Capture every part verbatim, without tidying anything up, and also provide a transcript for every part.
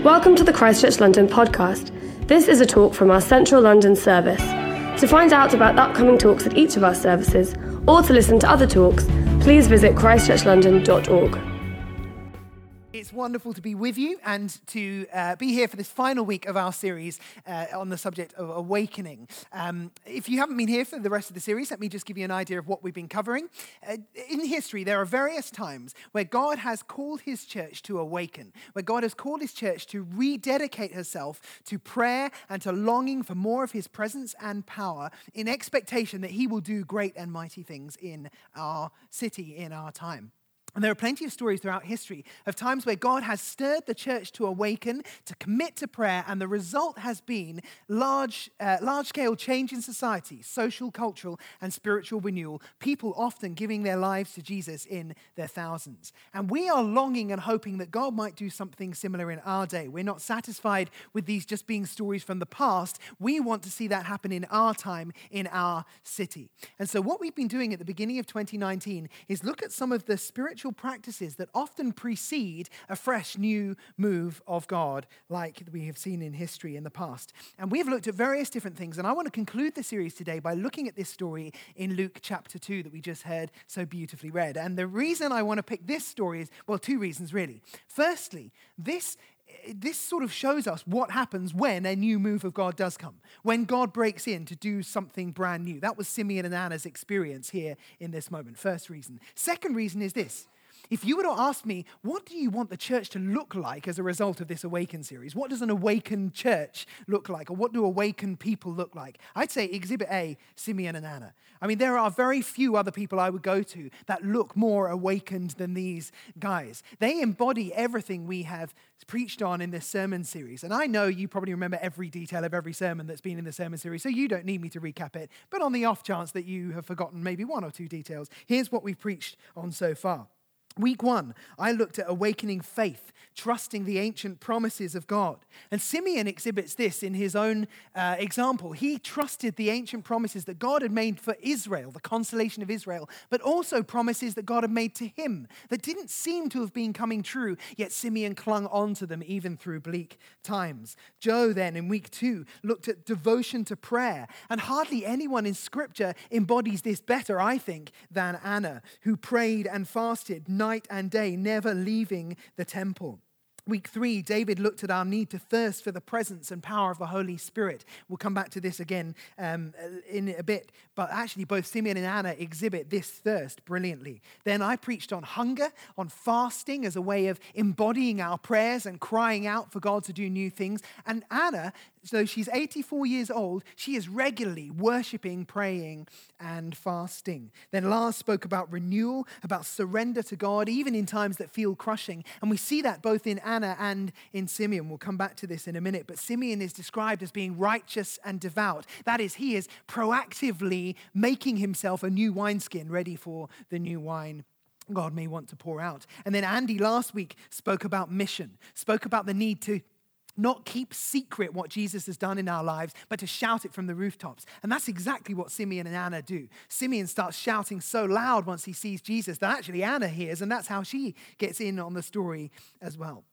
Welcome to the Christchurch London podcast. This is a talk from our Central London service. To find out about upcoming talks at each of our services, or to listen to other talks, please visit christchurch london dot org. It's wonderful to be with you and to uh, be here for this final week of our series uh, on the subject of awakening. Um, if you haven't been here for the rest of the series, let me just give you an idea of what we've been covering. Uh, in history, there are various times where God has called his church to awaken, where God has called his church to rededicate herself to prayer and to longing for more of his presence and power in expectation that he will do great and mighty things in our city, in our time. And there are plenty of stories throughout history of times where God has stirred the church to awaken, to commit to prayer, and the result has been large, uh, large-scale change in society, social, cultural, and spiritual renewal, people often giving their lives to Jesus in their thousands. And we are longing and hoping that God might do something similar in our day. We're not satisfied with these just being stories from the past. We want to see that happen in our time, in our city. And so what we've been doing at the beginning of twenty nineteen is look at some of the spiritual practices that often precede a fresh new move of God, like we have seen in history in the past. And we have looked at various different things, and I want to conclude the series today by looking at this story in Luke chapter two that we just heard so beautifully read. And the reason I want to pick this story is, well, two reasons really. Firstly, this This sort of shows us what happens when a new move of God does come, when God breaks in to do something brand new. That was Simeon and Anna's experience here in this moment. First reason. Second reason is this. If you were to ask me, what do you want the church to look like as a result of this Awaken series? What does an awakened church look like? Or what do awakened people look like? I'd say Exhibit A, Simeon and Anna. I mean, there are very few other people I would go to that look more awakened than these guys. They embody everything we have preached on in this sermon series. And I know you probably remember every detail of every sermon that's been in the sermon series, so you don't need me to recap it. But on the off chance that you have forgotten maybe one or two details, here's what we've preached on so far. Week one, I looked at awakening faith, trusting the ancient promises of God. And Simeon exhibits this in his own uh, example. He trusted the ancient promises that God had made for Israel, the consolation of Israel, but also promises that God had made to him that didn't seem to have been coming true, yet Simeon clung on to them even through bleak times. Joe then in week two looked at devotion to prayer, and hardly anyone in scripture embodies this better, I think, than Anna, who prayed and fasted night and day, never leaving the temple. Week three, David looked at our need to thirst for the presence and power of the Holy Spirit. We'll come back to this again um, in a bit, but actually both Simeon and Anna exhibit this thirst brilliantly. Then I preached on hunger, on fasting as a way of embodying our prayers and crying out for God to do new things. And Anna, so she's eighty-four years old, she is regularly worshiping, praying, and fasting. Then Lars spoke about renewal, about surrender to God, even in times that feel crushing. And we see that both in Anna and in Simeon. We'll come back to this in a minute. But Simeon is described as being righteous and devout. That is, he is proactively making himself a new wineskin ready for the new wine God may want to pour out. And then Andy last week spoke about mission, spoke about the need to not keep secret what Jesus has done in our lives, but to shout it from the rooftops. And that's exactly what Simeon and Anna do. Simeon starts shouting so loud once he sees Jesus that actually Anna hears, and that's how she gets in on the story as well.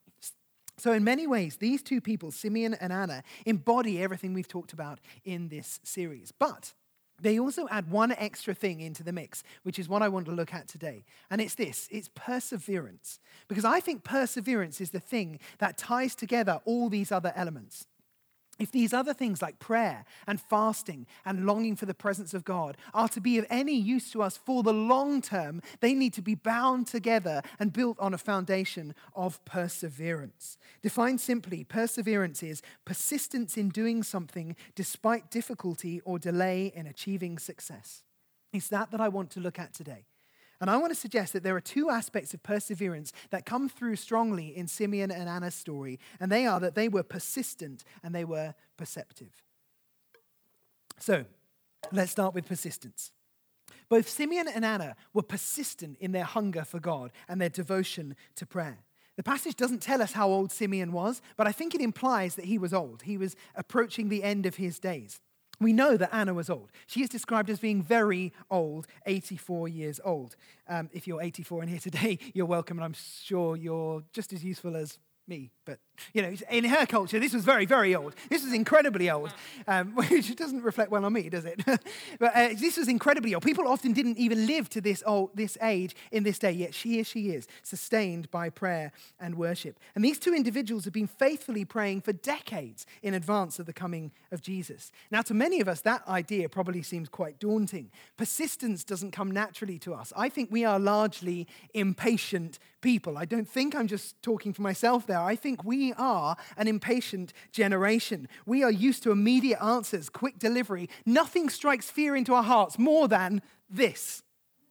So in many ways, these two people, Simeon and Anna, embody everything we've talked about in this series. But they also add one extra thing into the mix, which is what I want to look at today. And it's this, it's perseverance. Because I think perseverance is the thing that ties together all these other elements. If these other things like prayer and fasting and longing for the presence of God are to be of any use to us for the long term, they need to be bound together and built on a foundation of perseverance. Defined simply, perseverance is persistence in doing something despite difficulty or delay in achieving success. It's that that I want to look at today. And I want to suggest that there are two aspects of perseverance that come through strongly in Simeon and Anna's story, and they are that they were persistent and they were perceptive. So, let's start with persistence. Both Simeon and Anna were persistent in their hunger for God and their devotion to prayer. The passage doesn't tell us how old Simeon was, but I think it implies that he was old. He was approaching the end of his days. We know that Anna was old. She is described as being very old, eighty-four years old. Um, if you're eighty-four and here today, you're welcome, and I'm sure you're just as useful as me, but You know, in her culture, this was very, very old. This was incredibly old, um, which doesn't reflect well on me, does it? But uh, this was incredibly old. People often didn't even live to this old, this age in this day, yet she, here she is, sustained by prayer and worship. And these two individuals have been faithfully praying for decades in advance of the coming of Jesus. Now, to many of us, that idea probably seems quite daunting. Persistence doesn't come naturally to us. I think we are largely impatient people. I don't think I'm just talking for myself there. I think we are an impatient generation. We are used to immediate answers, quick delivery. Nothing strikes fear into our hearts more than this.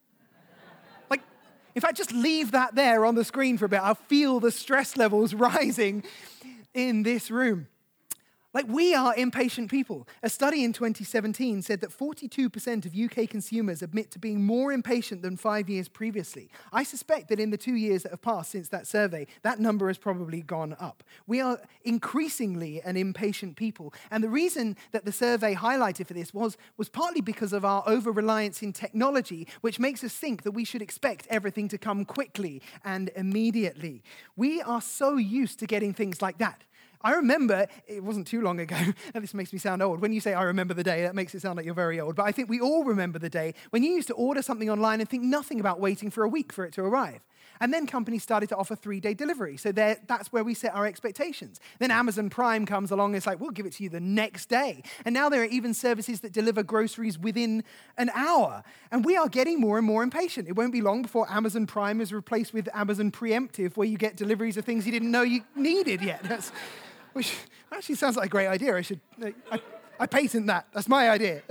Like, in fact, just leave that there on the screen for a bit. I'll feel the stress levels rising in this room. Like, we are impatient people. A study in twenty seventeen said that forty-two percent of U K consumers admit to being more impatient than five years previously. I suspect that in the two years that have passed since that survey, that number has probably gone up. We are increasingly an impatient people. And the reason that the survey highlighted for this was, was partly because of our over-reliance in technology, which makes us think that we should expect everything to come quickly and immediately. We are so used to getting things like that. I remember, it wasn't too long ago, and this makes me sound old. When you say, I remember the day, that makes it sound like you're very old. But I think we all remember the day when you used to order something online and think nothing about waiting for a week for it to arrive. And then companies started to offer three-day delivery. So that's where we set our expectations. Then Amazon Prime comes along and it's like, we'll give it to you the next day. And now there are even services that deliver groceries within an hour. And we are getting more and more impatient. It won't be long before Amazon Prime is replaced with Amazon Preemptive, where you get deliveries of things you didn't know you needed yet. That's... Which actually sounds like a great idea. I should, I, I patent that. That's my idea.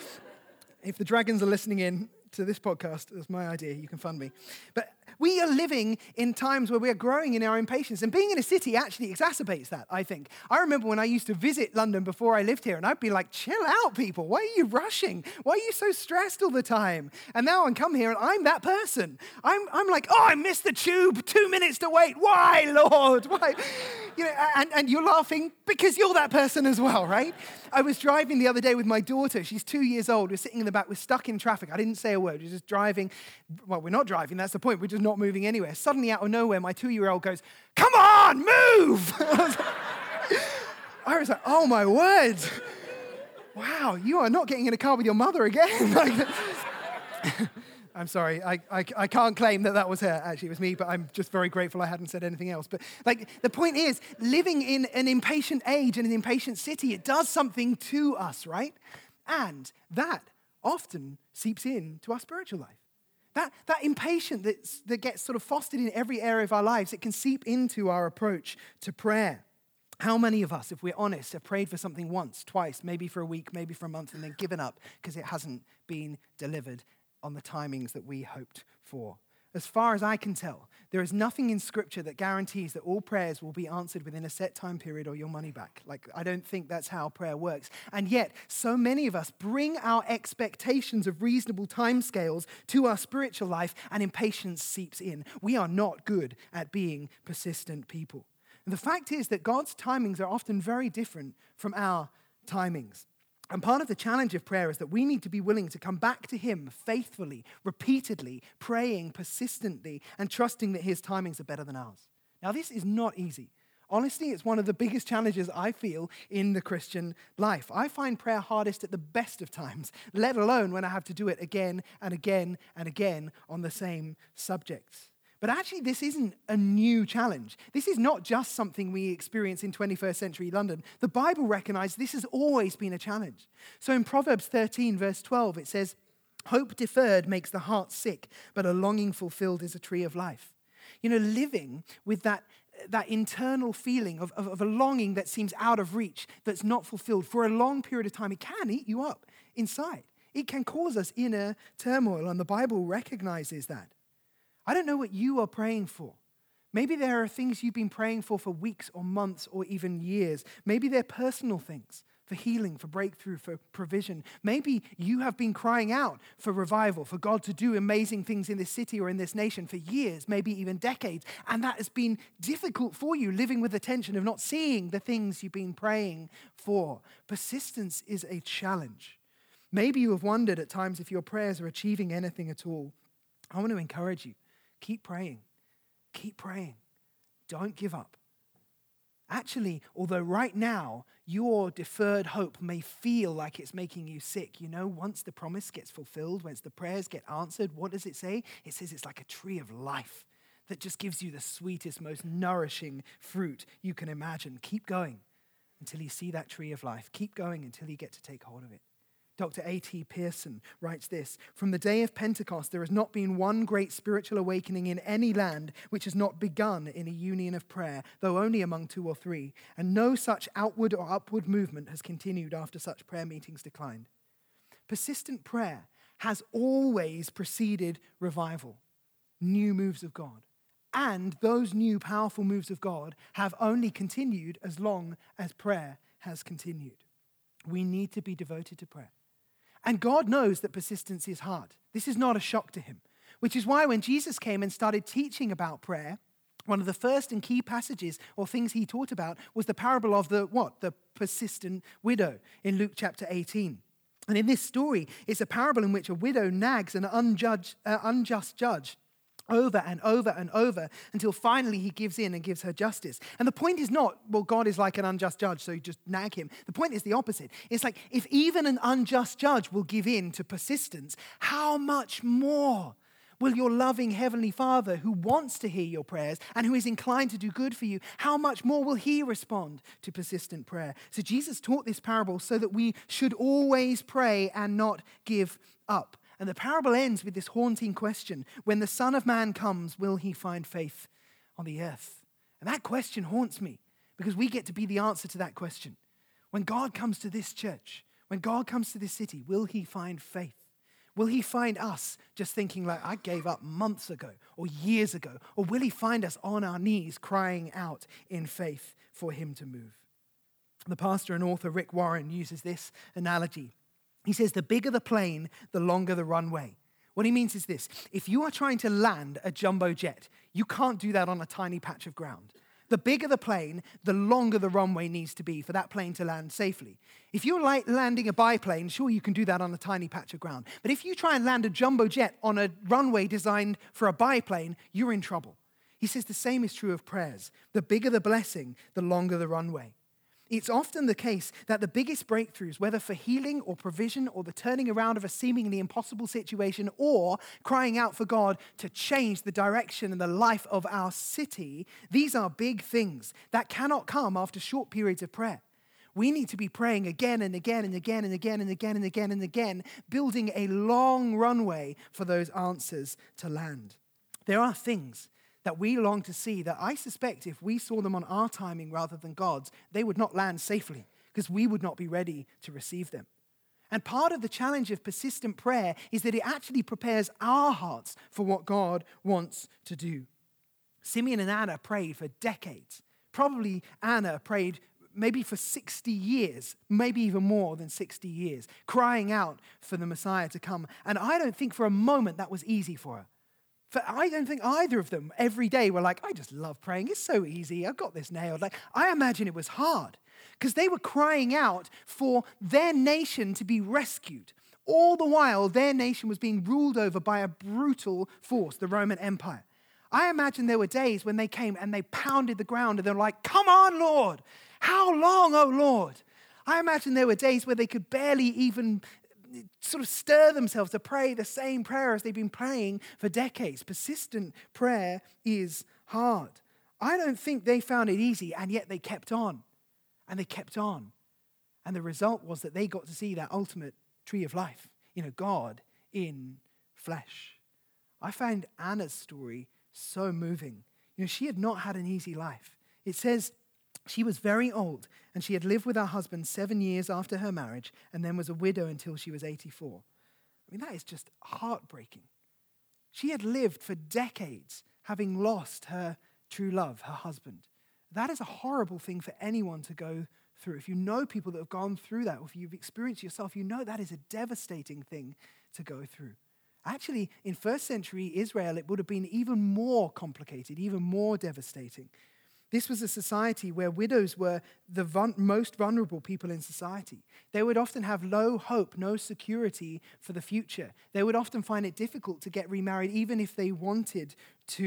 If the dragons are listening in to this podcast, that's my idea. You can fund me. But we are living in times where we are growing in our impatience. And being in a city actually exacerbates that, I think. I remember when I used to visit London before I lived here, and I'd be like, chill out, people. Why are you rushing? Why are you so stressed all the time? And now I come here, and I'm that person. I'm, I'm like, oh, I missed the tube. Two minutes to wait. Why, Lord? Why? You know, and, and you're laughing because you're that person as well, right? I was driving the other day with my daughter. She's two years old. We're sitting in the back. We're stuck in traffic. I didn't say a word. We're just driving. Well, we're not driving. That's the point. We're just not moving anywhere. Suddenly, out of nowhere, my two-year-old goes, come on, move! I was like, I was like, oh, my word. Wow, you are not getting in a car with your mother again. Like, I'm sorry, I, I, I can't claim that that was her. Actually, it was me, but I'm just very grateful I hadn't said anything else. But like, the point is, living in an impatient age and an impatient city, it does something to us, right? And that often seeps into our spiritual life. That, that impatience that's, that gets sort of fostered in every area of our lives, it can seep into our approach to prayer. How many of us, if we're honest, have prayed for something once, twice, maybe for a week, maybe for a month, and then given up because it hasn't been delivered on the timings that we hoped for? As far as I can tell, there is nothing in Scripture that guarantees that all prayers will be answered within a set time period or your money back. Like, I don't think that's how prayer works. And yet, so many of us bring our expectations of reasonable timescales to our spiritual life, and impatience seeps in. We are not good at being persistent people. And the fact is that God's timings are often very different from our timings. And part of the challenge of prayer is that we need to be willing to come back to Him faithfully, repeatedly, praying persistently, and trusting that His timings are better than ours. Now, this is not easy. Honestly, it's one of the biggest challenges I feel in the Christian life. I find prayer hardest at the best of times, let alone when I have to do it again and again and again on the same subjects. But actually, this isn't a new challenge. This is not just something we experience in twenty-first century London. The Bible recognizes this has always been a challenge. So in Proverbs thirteen, verse twelve, it says, hope deferred makes the heart sick, but a longing fulfilled is a tree of life. You know, living with that, that internal feeling of, of, of a longing that seems out of reach, that's not fulfilled for a long period of time, it can eat you up inside. It can cause us inner turmoil, and the Bible recognizes that. I don't know what you are praying for. Maybe there are things you've been praying for for weeks or months or even years. Maybe they're personal things, for healing, for breakthrough, for provision. Maybe you have been crying out for revival, for God to do amazing things in this city or in this nation for years, maybe even decades. And that has been difficult for you, living with the tension of not seeing the things you've been praying for. Persistence is a challenge. Maybe you have wondered at times if your prayers are achieving anything at all. I want to encourage you. Keep praying. Keep praying. Don't give up. actually, although right now your deferred hope may feel like it's making you sick, you know, once the promise gets fulfilled, once the prayers get answered, what does it say? It says it's like a tree of life that just gives you the sweetest, most nourishing fruit you can imagine. Keep going until you see that tree of life. Keep going until you get to take hold of it. Doctor A T Pearson writes this: from the day of Pentecost, there has not been one great spiritual awakening in any land which has not begun in a union of prayer, though only among two or three. And no such outward or upward movement has continued after such prayer meetings declined. Persistent prayer has always preceded revival, new moves of God. And those new powerful moves of God have only continued as long as prayer has continued. We need to be devoted to prayer. And God knows that persistence is hard. This is not a shock to him, which is why when Jesus came and started teaching about prayer, one of the first and key passages or things he taught about was the parable of the what? The persistent widow in Luke chapter eighteen. And in this story, it's a parable in which a widow nags an unjudged, uh, unjust judge over and over and over until finally he gives in and gives her justice. And the point is not, well, God is like an unjust judge, so you just nag him. The point is the opposite. It's like, if even an unjust judge will give in to persistence, how much more will your loving Heavenly Father, who wants to hear your prayers and who is inclined to do good for you, how much more will he respond to persistent prayer? So Jesus taught this parable so that we should always pray and not give up. And the parable ends with this haunting question: when the Son of Man comes, will he find faith on the earth? And that question haunts me because we get to be the answer to that question. When God comes to this church, when God comes to this city, will he find faith? Will he find us just thinking like, I gave up months ago or years ago? Or will he find us on our knees crying out in faith for him to move? The pastor and author Rick Warren uses this analogy. He says, the bigger the plane, the longer the runway. What he means is this: if you are trying to land a jumbo jet, you can't do that on a tiny patch of ground. The bigger the plane, the longer the runway needs to be for that plane to land safely. If you're like landing a biplane, sure, you can do that on a tiny patch of ground. But if you try and land a jumbo jet on a runway designed for a biplane, you're in trouble. He says the same is true of prayers. The bigger the blessing, the longer the runway. It's often the case that the biggest breakthroughs, whether for healing or provision or the turning around of a seemingly impossible situation or crying out for God to change the direction and the life of our city, these are big things that cannot come after short periods of prayer. We need to be praying again and again and again and again and again and again and again, building a long runway for those answers to land. There are things that we long to see that I suspect if we saw them on our timing rather than God's, they would not land safely because we would not be ready to receive them. And part of the challenge of persistent prayer is that it actually prepares our hearts for what God wants to do. Simeon and Anna prayed for decades. Probably Anna prayed maybe for sixty years, maybe even more than sixty years, crying out for the Messiah to come. And I don't think for a moment that was easy for her. For I don't think either of them every day were like, I just love praying. It's so easy. I've got this nailed. Like, I imagine it was hard because they were crying out for their nation to be rescued. All the while, their nation was being ruled over by a brutal force, the Roman Empire. I imagine there were days when they came and they pounded the ground and they were like, come on, Lord. How long, oh Lord? I imagine there were days where they could barely even sort of stir themselves to pray the same prayer as they've been praying for decades. Persistent prayer is hard. I don't think they found it easy, and yet they kept on, and they kept on. And the result was that they got to see that ultimate tree of life, you know, God in flesh. I found Anna's story so moving. You know, she had not had an easy life. It says she was very old, and she had lived with her husband seven years after her marriage, and then was a widow until she was eighty-four. I mean, that is just heartbreaking. She had lived for decades, having lost her true love, her husband. That is a horrible thing for anyone to go through. If you know people that have gone through that, or if you've experienced yourself, you know that is a devastating thing to go through. Actually, in first century Israel, it would have been even more complicated, even more devastating. This was a society where widows were the vul- most vulnerable people in society. They would often have low hope, no security for the future. They would often find it difficult to get remarried even if they wanted to.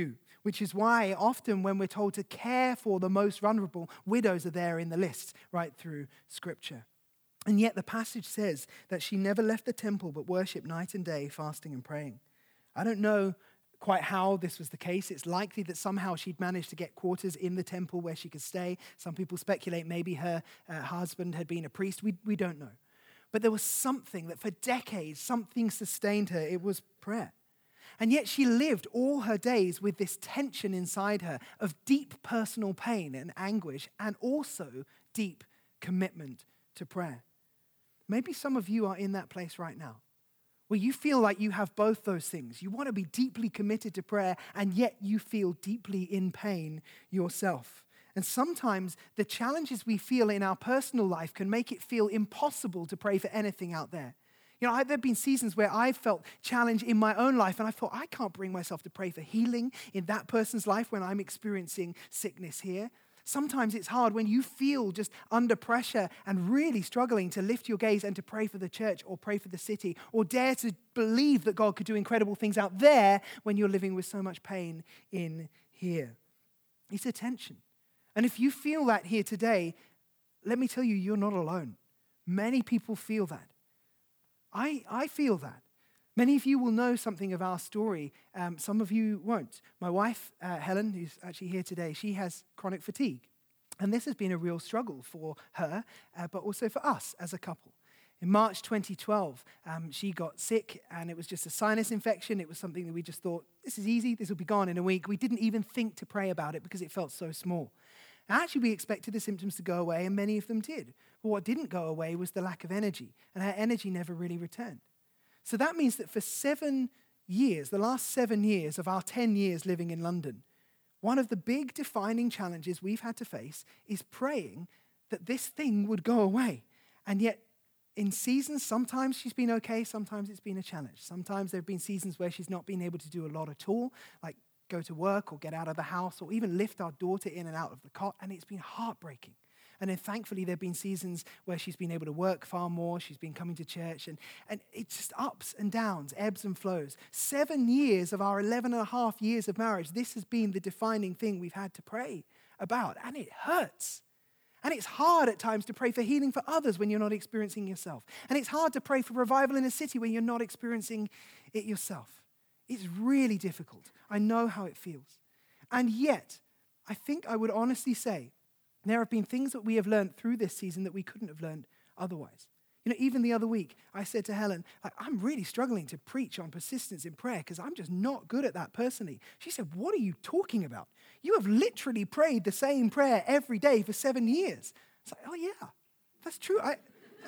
which is why often when we're told to care for the most vulnerable, widows are there in the list right through Scripture. And yet the passage says that she never left the temple but worshipped night and day, fasting and praying. I don't know quite how this was the case. It's likely that somehow she'd managed to get quarters in the temple where she could stay. Some people speculate maybe her uh, husband had been a priest. We, we don't know. But there was something that for decades, something sustained her. It was prayer. And yet she lived all her days with this tension inside her of deep personal pain and anguish and also deep commitment to prayer. Maybe some of you are in that place right now where you feel like you have both those things. You want to be deeply committed to prayer and yet you feel deeply in pain yourself. And sometimes the challenges we feel in our personal life can make it feel impossible to pray for anything out there. You know, there have been seasons where I've felt challenge in my own life and I thought, I can't bring myself to pray for healing in that person's life when I'm experiencing sickness here. Sometimes it's hard when you feel just under pressure and really struggling to lift your gaze and to pray for the church or pray for the city or dare to believe that God could do incredible things out there when you're living with so much pain in here. It's a tension. And if you feel that here today, let me tell you, you're not alone. Many people feel that. I, I feel that. Many of you will know something of our story. Um, some of you won't. My wife, uh, Helen, who's actually here today, she has chronic fatigue. And this has been a real struggle for her, uh, but also for us as a couple. In March twenty twelve, um, she got sick and it was just a sinus infection. It was something that we just thought, this is easy, this will be gone in a week. We didn't even think to pray about it because it felt so small. Actually, we expected the symptoms to go away, and many of them did. But what didn't go away was the lack of energy, and her energy never really returned. So that means that for seven years, the last seven years of our ten years living in London, one of the big defining challenges we've had to face is praying that this thing would go away. And yet, in seasons, sometimes she's been okay, sometimes it's been a challenge. Sometimes there have been seasons where she's not been able to do a lot at all, like go to work or get out of the house or even lift our daughter in and out of the cot, and it's been heartbreaking. And then thankfully there have been seasons where she's been able to work far more, she's been coming to church, and, and it's just ups and downs, ebbs and flows. Seven years of our eleven and a half years of marriage, this has been the defining thing we've had to pray about, and it hurts. And it's hard at times to pray for healing for others when you're not experiencing yourself. And it's hard to pray for revival in a city when you're not experiencing it yourself. It's really difficult. I know how it feels. And yet, I think I would honestly say there have been things that we have learned through this season that we couldn't have learned otherwise. You know, even the other week, I said to Helen, like, I'm really struggling to preach on persistence in prayer because I'm just not good at that personally. She said, what are you talking about? You have literally prayed the same prayer every day for seven years. It's like, oh yeah, that's true. I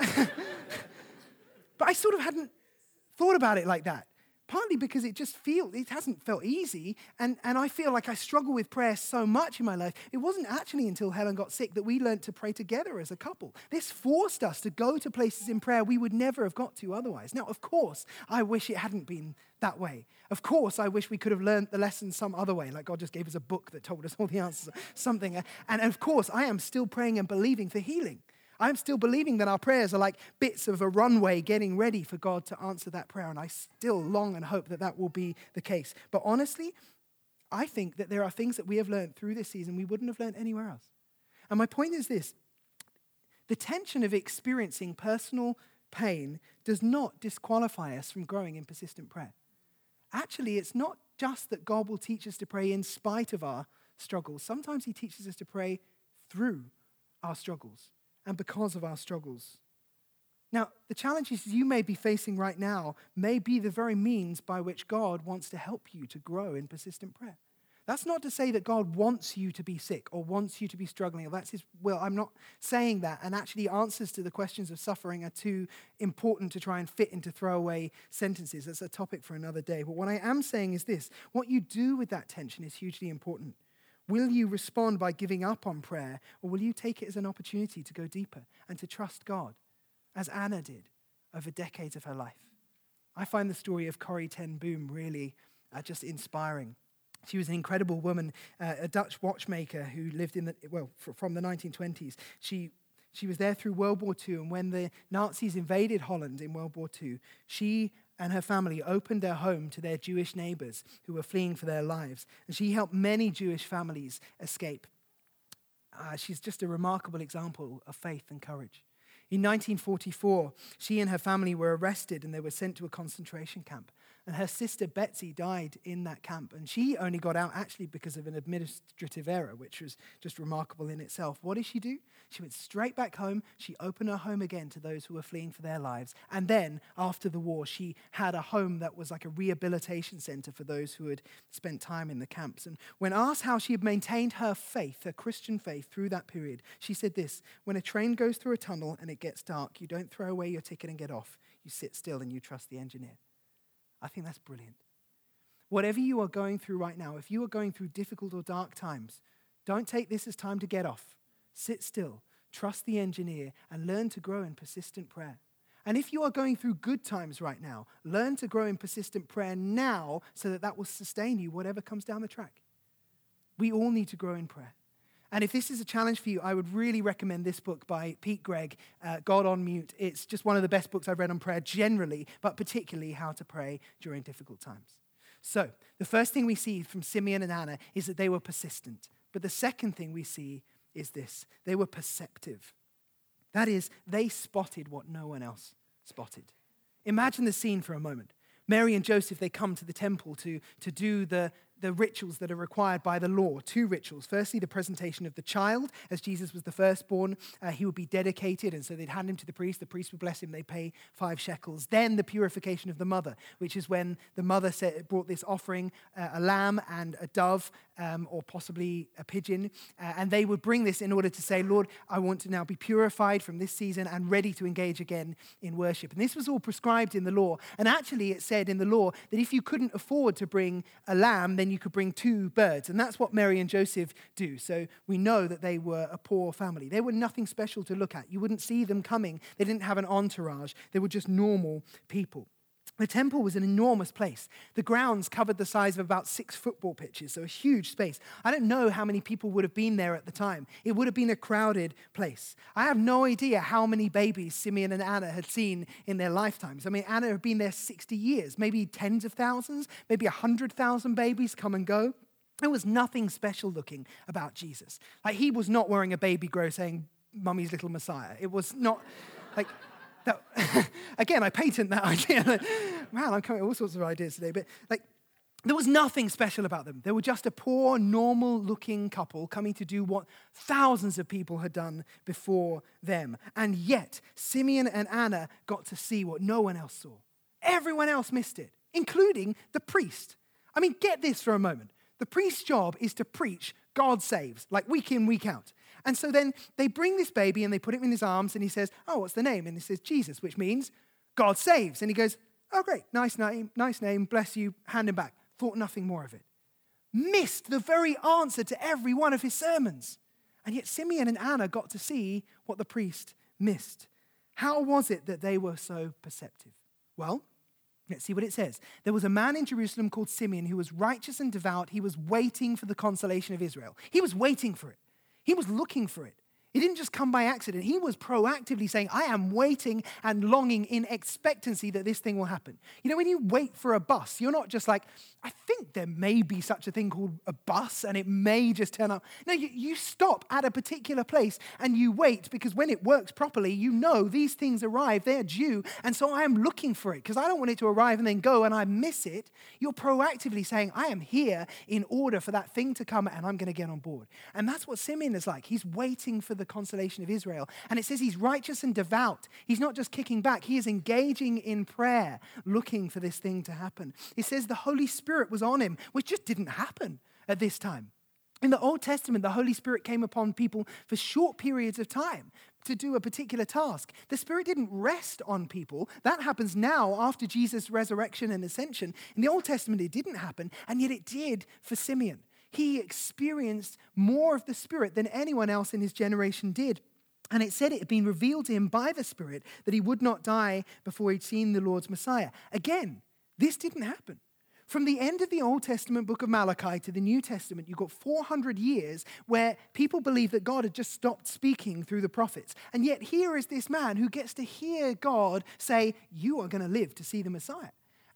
but I sort of hadn't thought about it like that. Partly because it just feels, it hasn't felt easy, and, and I feel like I struggle with prayer so much in my life. It wasn't actually until Helen got sick that we learned to pray together as a couple. This forced us to go to places in prayer we would never have got to otherwise. Now, of course, I wish it hadn't been that way. Of course, I wish we could have learned the lesson some other way, like God just gave us a book that told us all the answers, something. And of course, I am still praying and believing for healing. I'm still believing that our prayers are like bits of a runway getting ready for God to answer that prayer. And I still long and hope that that will be the case. But honestly, I think that there are things that we have learned through this season we wouldn't have learned anywhere else. And my point is this. The tension of experiencing personal pain does not disqualify us from growing in persistent prayer. Actually, it's not just that God will teach us to pray in spite of our struggles. Sometimes he teaches us to pray through our struggles and because of our struggles. Now, the challenges you may be facing right now may be the very means by which God wants to help you to grow in persistent prayer. That's not to say that God wants you to be sick or wants you to be struggling, or that's his will. I'm not saying that. And actually, answers to the questions of suffering are too important to try and fit into throwaway sentences. That's a topic for another day. But what I am saying is this: what you do with that tension is hugely important. Will you respond by giving up on prayer, or will you take it as an opportunity to go deeper and to trust God, as Anna did over decades of her life? I find the story of Corrie ten Boom really uh, just inspiring. She was an incredible woman, uh, a Dutch watchmaker who lived in the, well, f- from the nineteen twenties. She She was there through World War Two, and when the Nazis invaded Holland in World War Two, she and her family opened their home to their Jewish neighbors who were fleeing for their lives. And she helped many Jewish families escape. Uh, she's just a remarkable example of faith and courage. In nineteen forty-four, she and her family were arrested and they were sent to a concentration camp. And her sister Betsy died in that camp. And she only got out actually because of an administrative error, which was just remarkable in itself. What did she do? She went straight back home. She opened her home again to those who were fleeing for their lives. And then, after the war, she had a home that was like a rehabilitation center for those who had spent time in the camps. And when asked how she had maintained her faith, her Christian faith, through that period, she said this: when a train goes through a tunnel and it gets dark, you don't throw away your ticket and get off. You sit still and you trust the engineer. I think that's brilliant. Whatever you are going through right now, if you are going through difficult or dark times, don't take this as time to get off. Sit still, trust the engineer, and learn to grow in persistent prayer. And if you are going through good times right now, learn to grow in persistent prayer now so that that will sustain you, whatever comes down the track. We all need to grow in prayer. And if this is a challenge for you, I would really recommend this book by Pete Greig, uh, God on Mute. It's just one of the best books I've read on prayer generally, but particularly how to pray during difficult times. So the first thing we see from Simeon and Anna is that they were persistent. But the second thing we see is this: they were perceptive. That is, they spotted what no one else spotted. Imagine the scene for a moment. Mary and Joseph, they come to the temple to, to do the, the rituals that are required by the law. Two rituals. Firstly, the presentation of the child. As Jesus was the firstborn, uh, he would be dedicated, and so they'd hand him to the priest. The priest would bless him. They'd pay five shekels. Then the purification of the mother, which is when the mother said, brought this offering, uh, a lamb and a dove, um, or possibly a pigeon. Uh, and they would bring this in order to say, Lord, I want to now be purified from this season and ready to engage again in worship. And this was all prescribed in the law. And actually it said in the law that if you couldn't afford to bring a lamb, then you could bring two birds. And that's what Mary and Joseph do. So we know that they were a poor family. They were nothing special to look at. You wouldn't see them coming. They didn't have an entourage. They were just normal people. The temple was an enormous place. The grounds covered the size of about six football pitches, so a huge space. I don't know how many people would have been there at the time. It would have been a crowded place. I have no idea how many babies Simeon and Anna had seen in their lifetimes. I mean, Anna had been there sixty years, maybe tens of thousands, maybe one hundred thousand babies come and go. There was nothing special looking about Jesus. Like, he was not wearing a baby grow saying, Mummy's little Messiah. It was not like... That, again, I patent that idea. Man, I'm coming up with all sorts of ideas today. But like, there was nothing special about them. They were just a poor, normal-looking couple coming to do what thousands of people had done before them. And yet, Simeon and Anna got to see what no one else saw. Everyone else missed it, including the priest. I mean, get this for a moment. The priest's job is to preach God saves, like week in, week out. And so then they bring this baby and they put him in his arms and he says, oh, what's the name? And he says, Jesus, which means God saves. And he goes, oh, great, nice name, nice name, bless you, hand him back. Thought nothing more of it. Missed the very answer to every one of his sermons. And yet Simeon and Anna got to see what the priest missed. How was it that they were so perceptive? Well, let's see what it says. There was a man in Jerusalem called Simeon who was righteous and devout. He was waiting for the consolation of Israel. He was waiting for it. He was looking for it. It didn't just come by accident. He was proactively saying, I am waiting and longing in expectancy that this thing will happen. You know, when you wait for a bus, you're not just like, I think there may be such a thing called a bus and it may just turn up. No, you, you stop at a particular place and you wait because when it works properly, you know these things arrive, they're due. And so I am looking for it because I don't want it to arrive and then go and I miss it. You're proactively saying, I am here in order for that thing to come and I'm going to get on board. And that's what Simeon is like. He's waiting for the consolation of Israel. And it says he's righteous and devout. He's not just kicking back. He is engaging in prayer, looking for this thing to happen. It says the Holy Spirit was on him, which just didn't happen at this time. In the Old Testament, the Holy Spirit came upon people for short periods of time to do a particular task. The Spirit didn't rest on people. That happens now after Jesus' resurrection and ascension. In the Old Testament, it didn't happen, and yet it did for Simeon. He experienced more of the Spirit than anyone else in his generation did. And it said it had been revealed to him by the Spirit that he would not die before he'd seen the Lord's Messiah. Again, this didn't happen. From the end of the Old Testament book of Malachi to the New Testament, you've got four hundred years where people believe that God had just stopped speaking through the prophets. And yet here is this man who gets to hear God say, you are going to live to see the Messiah.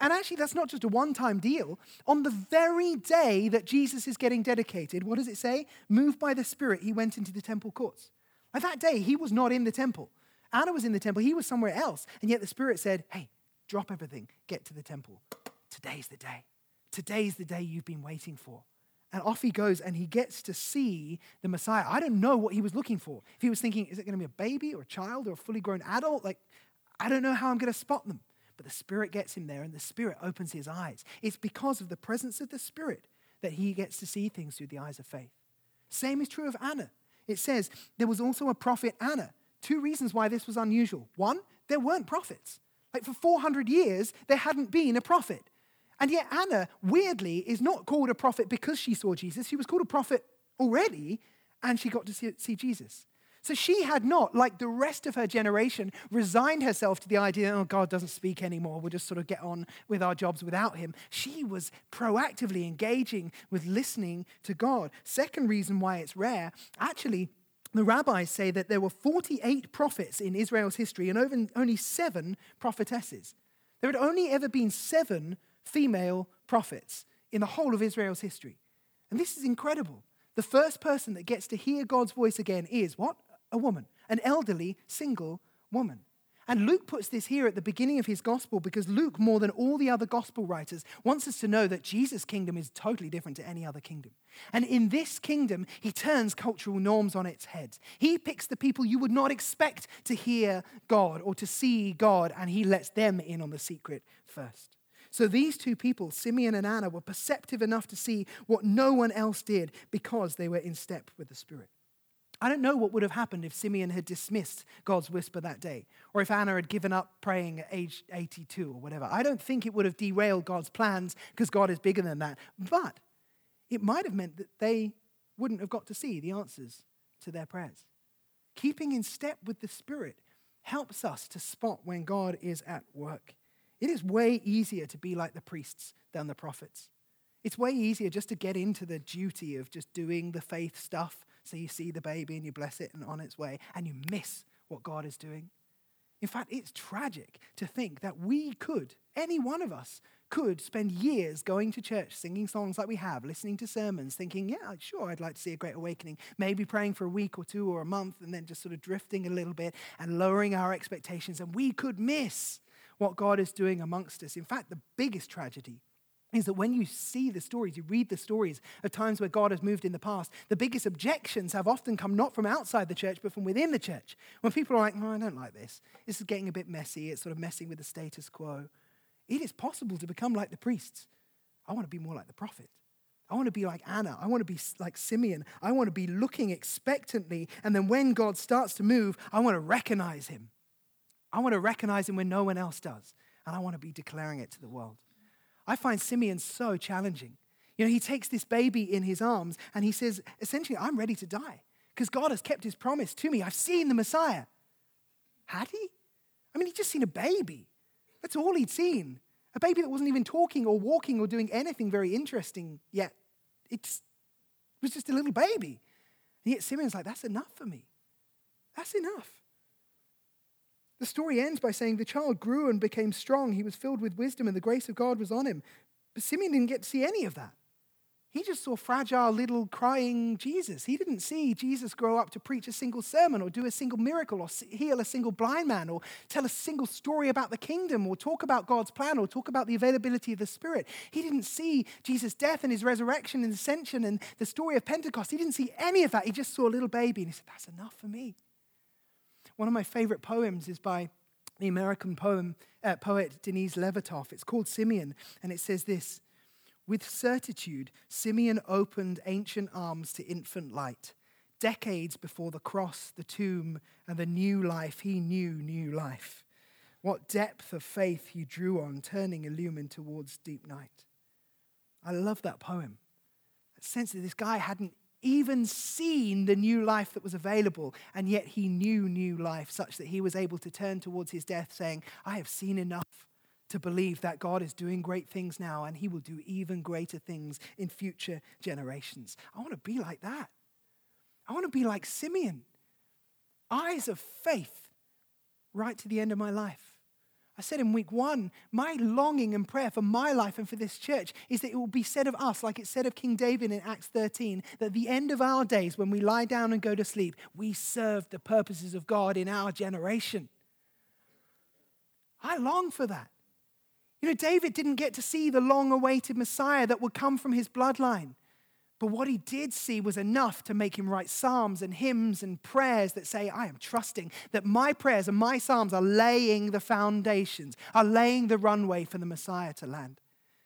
And actually, that's not just a one-time deal. On the very day that Jesus is getting dedicated, what does it say? Moved by the Spirit, he went into the temple courts. Like that day, he was not in the temple. Anna was in the temple. He was somewhere else. And yet the Spirit said, hey, drop everything. Get to the temple. Today's the day. Today's the day you've been waiting for. And off he goes, and he gets to see the Messiah. I don't know what he was looking for. If he was thinking, is it going to be a baby or a child or a fully grown adult? Like, I don't know how I'm going to spot them. But the Spirit gets him there, and the Spirit opens his eyes. It's because of the presence of the Spirit that he gets to see things through the eyes of faith. Same is true of Anna. It says there was also a prophet Anna. Two reasons why this was unusual. One, there weren't prophets. Like for four hundred years, there hadn't been a prophet. And yet Anna, weirdly, is not called a prophet because she saw Jesus. She was called a prophet already, and she got to see, see Jesus. So she had not, like the rest of her generation, resigned herself to the idea, oh, God doesn't speak anymore. We'll just sort of get on with our jobs without him. She was proactively engaging with listening to God. Second reason why it's rare, actually, the rabbis say that there were forty-eight prophets in Israel's history and over, only seven prophetesses. There had only ever been seven female prophets in the whole of Israel's history. And this is incredible. The first person that gets to hear God's voice again is what? A woman, an elderly, single woman. And Luke puts this here at the beginning of his gospel because Luke, more than all the other gospel writers, wants us to know that Jesus' kingdom is totally different to any other kingdom. And in this kingdom, he turns cultural norms on its head. He picks the people you would not expect to hear God or to see God, and he lets them in on the secret first. So these two people, Simeon and Anna, were perceptive enough to see what no one else did because they were in step with the Spirit. I don't know what would have happened if Simeon had dismissed God's whisper that day, or if Anna had given up praying at age eighty-two or whatever. I don't think it would have derailed God's plans because God is bigger than that. But it might have meant that they wouldn't have got to see the answers to their prayers. Keeping in step with the Spirit helps us to spot when God is at work. It is way easier to be like the priests than the prophets. It's way easier just to get into the duty of just doing the faith stuff. So you see the baby and you bless it and on its way, and you miss what God is doing. In fact, it's tragic to think that we could, any one of us, could spend years going to church, singing songs like we have, listening to sermons, thinking, yeah, sure, I'd like to see a great awakening, maybe praying for a week or two or a month, and then just sort of drifting a little bit and lowering our expectations, and we could miss what God is doing amongst us. In fact, the biggest tragedy is that when you see the stories, you read the stories of times where God has moved in the past, the biggest objections have often come not from outside the church, but from within the church. When people are like, no, I don't like this. This is getting a bit messy. It's sort of messing with the status quo. It is possible to become like the priests. I want to be more like the prophet. I want to be like Anna. I want to be like Simeon. I want to be looking expectantly. And then when God starts to move, I want to recognize him. I want to recognize him when no one else does. And I want to be declaring it to the world. I find Simeon so challenging. You know, he takes this baby in his arms and he says, essentially, I'm ready to die because God has kept his promise to me. I've seen the Messiah. Had he? I mean, he'd just seen a baby. That's all he'd seen. A baby that wasn't even talking or walking or doing anything very interesting yet. It was just a little baby. And yet Simeon's like, that's enough for me. That's enough. The story ends by saying the child grew and became strong. He was filled with wisdom and the grace of God was on him. But Simeon didn't get to see any of that. He just saw fragile little crying Jesus. He didn't see Jesus grow up to preach a single sermon or do a single miracle or heal a single blind man or tell a single story about the kingdom or talk about God's plan or talk about the availability of the Spirit. He didn't see Jesus' death and his resurrection and ascension and the story of Pentecost. He didn't see any of that. He just saw a little baby and he said, that's enough for me. One of my favorite poems is by the American poem, uh, poet Denise Levertov. It's called Simeon, and it says this: with certitude, Simeon opened ancient arms to infant light. Decades before the cross, the tomb, and the new life, he knew new life. What depth of faith he drew on, turning illumined towards deep night. I love that poem. That sense that this guy hadn't even seen the new life that was available, and yet he knew new life such that he was able to turn towards his death saying, I have seen enough to believe that God is doing great things now and he will do even greater things in future generations. I want to be like that. I want to be like Simeon. Eyes of faith right to the end of my life. I said in week one, my longing and prayer for my life and for this church is that it will be said of us, like it said of King David in Acts thirteen, that at the end of our days, when we lie down and go to sleep, we serve the purposes of God in our generation. I long for that. You know, David didn't get to see the long-awaited Messiah that would come from his bloodline. But what he did see was enough to make him write psalms and hymns and prayers that say, I am trusting that my prayers and my psalms are laying the foundations, are laying the runway for the Messiah to land.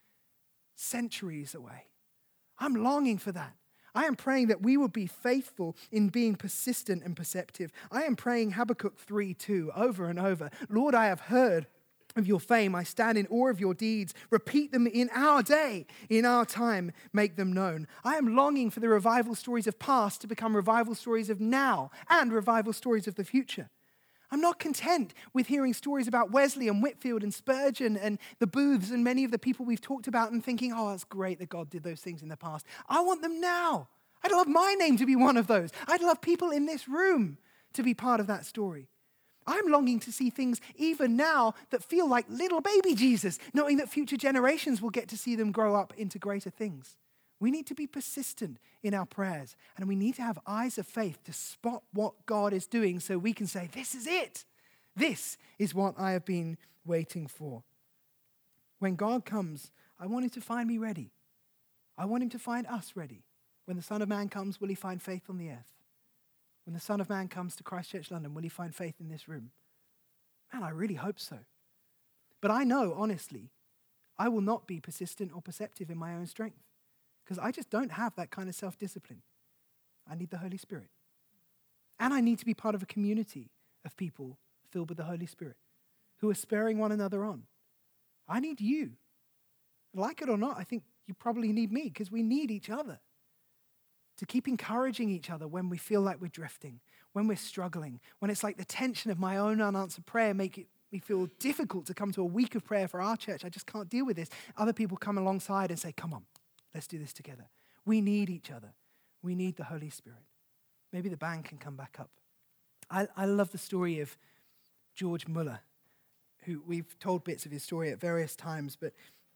Centuries away. I'm longing for that. I am praying that we will be faithful in being persistent and perceptive. I am praying Habakkuk three two over and over. Lord, I have heard of your fame. I stand in awe of your deeds. Repeat them in our day, in our time, make them known. I am longing for the revival stories of past to become revival stories of now and revival stories of the future. I'm not content with hearing stories about Wesley and Whitfield and Spurgeon and the Booths and many of the people we've talked about and thinking, oh, it's great that God did those things in the past. I want them now. I'd love my name to be one of those. I'd love people in this room to be part of that story. I'm longing to see things even now that feel like little baby Jesus, knowing that future generations will get to see them grow up into greater things. We need to be persistent in our prayers, and we need to have eyes of faith to spot what God is doing so we can say, this is it. This is what I have been waiting for. When God comes, I want him to find me ready. I want him to find us ready. When the Son of Man comes, will he find faith on the earth? When the Son of Man comes to Christ Church London, will he find faith in this room? Man, I really hope so. But I know, honestly, I will not be persistent or perceptive in my own strength because I just don't have that kind of self-discipline. I need the Holy Spirit. And I need to be part of a community of people filled with the Holy Spirit who are spurring one another on. I need you. Like it or not, I think you probably need me because we need each other. To keep encouraging each other when we feel like we're drifting, when we're struggling, when it's like the tension of my own unanswered prayer make it me feel difficult to come to a week of prayer for our church. I just can't deal with this. Other people come alongside and say, come on, let's do this together. We need each other. We need the Holy Spirit. Maybe the band can come back up. I, I love the story of George Muller, who we've told bits of his story at various times, but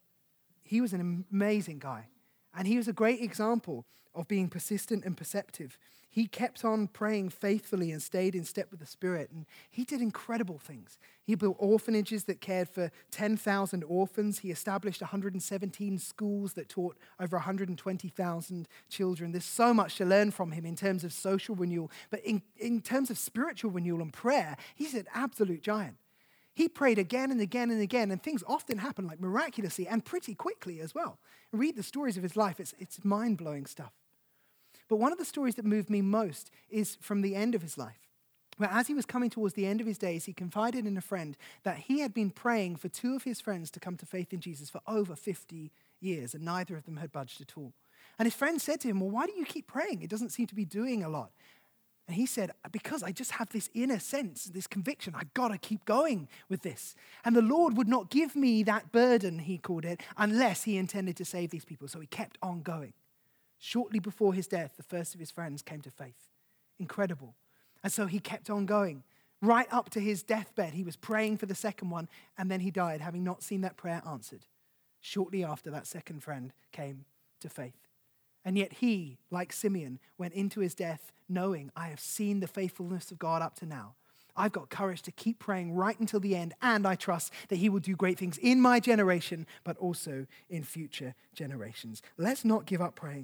he was an amazing guy. And he was a great example of being persistent and perceptive. He kept on praying faithfully and stayed in step with the Spirit. And he did incredible things. He built orphanages that cared for ten thousand orphans. He established one hundred seventeen schools that taught over one hundred twenty thousand children. There's so much to learn from him in terms of social renewal. But in, in terms of spiritual renewal and prayer, he's an absolute giant. He prayed again and again and again, and things often happen like miraculously and pretty quickly as well. Read the stories of his life. It's, it's mind-blowing stuff. But one of the stories that moved me most is from the end of his life, where as he was coming towards the end of his days, he confided in a friend that he had been praying for two of his friends to come to faith in Jesus for over fifty years, and neither of them had budged at all. And his friend said to him, well, why do you keep praying? It doesn't seem to be doing a lot. And he said, because I just have this inner sense, this conviction, I gotta keep going with this. And the Lord would not give me that burden, he called it, unless he intended to save these people. So he kept on going. Shortly before his death, the first of his friends came to faith. Incredible. And so he kept on going. Right up to his deathbed, he was praying for the second one, and then he died, having not seen that prayer answered. Shortly after, that second friend came to faith. And yet he, like Simeon, went into his death knowing, I have seen the faithfulness of God up to now. I've got courage to keep praying right until the end, and I trust that he will do great things in my generation, but also in future generations. Let's not give up praying.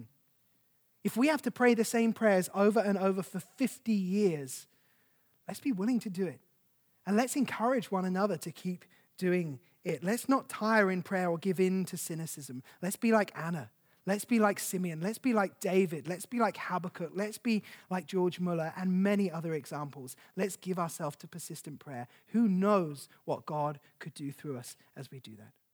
If we have to pray the same prayers over and over for fifty years, let's be willing to do it. And let's encourage one another to keep doing it. Let's not tire in prayer or give in to cynicism. Let's be like Anna. Let's be like Simeon. Let's be like David. Let's be like Habakkuk. Let's be like George Muller and many other examples. Let's give ourselves to persistent prayer. Who knows what God could do through us as we do that?